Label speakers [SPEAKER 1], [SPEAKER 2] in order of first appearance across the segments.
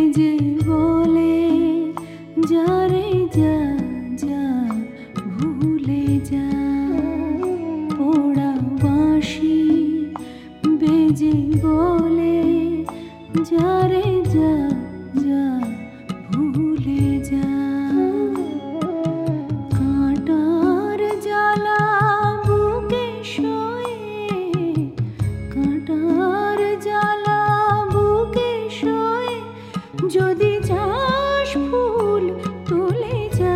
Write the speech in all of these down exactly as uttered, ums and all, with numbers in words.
[SPEAKER 1] বেজে বলে যারে যা যা ভুলে যা, পোড়া বাঁশি বেজে বলে যারে যা যা ভুলে যা। কাঁটার জ্বালা বুকে শোয়ে, কাঁটার জ্বালা বুকে শোয়ে, যদি যাস ফুল তুলে যা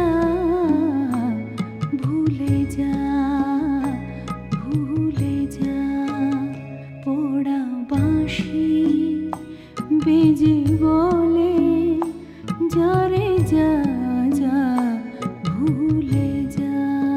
[SPEAKER 1] ভুলে যা ভুলে যা। পোড়া বাঁশি বেজে বলে যারে যা যা ভুলে যা।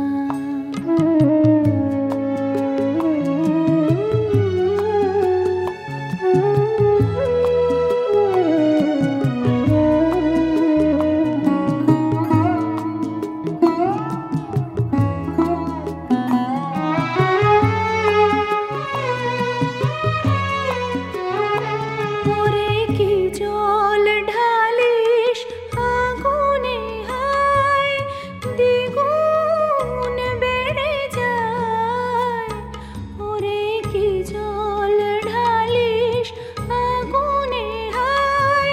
[SPEAKER 1] ওরে কি জল ঢালিস আগুনে, হায় দ্বিগুণ বেড়ে যায়। ওরে কি জল ঢালিস আগুনে, হায়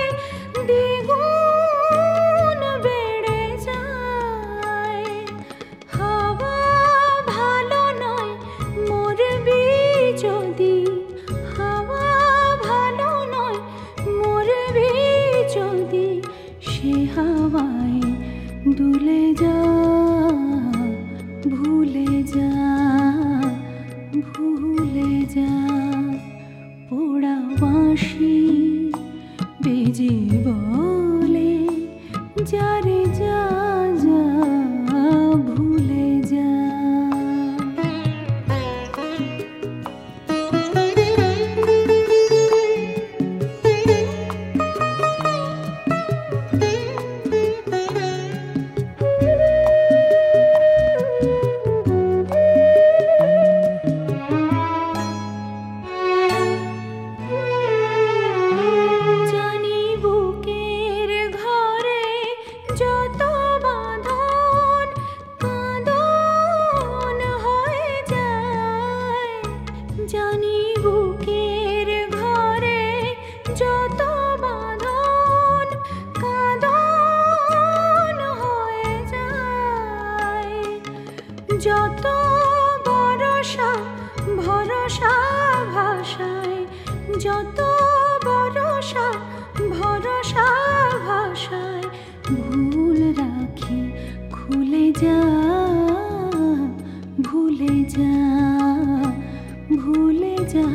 [SPEAKER 1] দ্বিগুণ বেড়ে যায়। হাওয়া ভালো নয় মরবি যদি, হাওয়া ভালো নয় মরবি যদি, সে হাওয়ায় দুলে যা ভুলে যা ভুলে যা। পোড়া বাঁশি বেজে বলে যারে যা যা ভুলে যা। জানি বুকের ঘরে যত বাঁধন কাঁদন হয়ে যায়। জানি বুকের ঘরে যত বাঁধন কাঁদন হয়ে যায়। যত ভরসা ভরসা ভাষায়, যত ভরসা ভরসা ভাষায়, ভুল রাখি খুলে যা ভুলে যা ভুলে যা।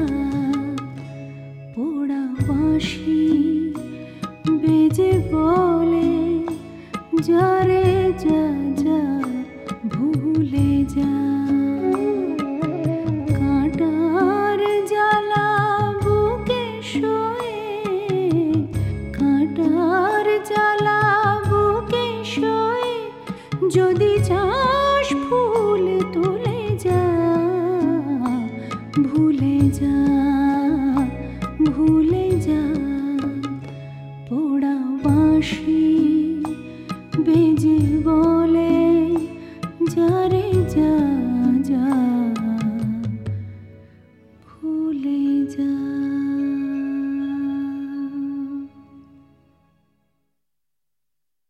[SPEAKER 1] পোড়া বাঁশি বেজে বলে যারে যা যা ভুলে যা। কাঁটার জ্বালা বুকে শোয়ে, কাঁটার জ্বালা বুকে শোয়ে, যদি যাস ফুল তুলে যা ভুলে যা ভুলে যা। পোড়া বাঁশি